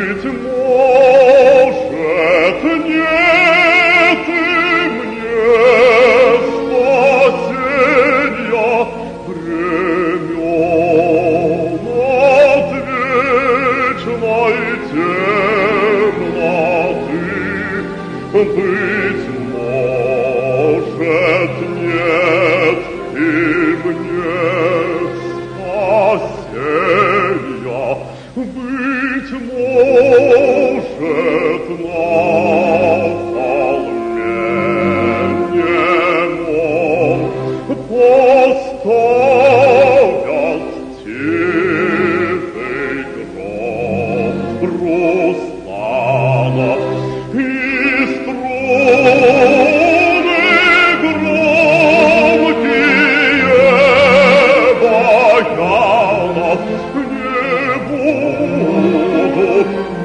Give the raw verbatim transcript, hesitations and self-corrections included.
быть может, нет и мне спасения времен от вечной темноты. Быть может, нет и мне спасения. Быть может, на холме немом поставят тихий гром Руслана и струны громкие баянов не будут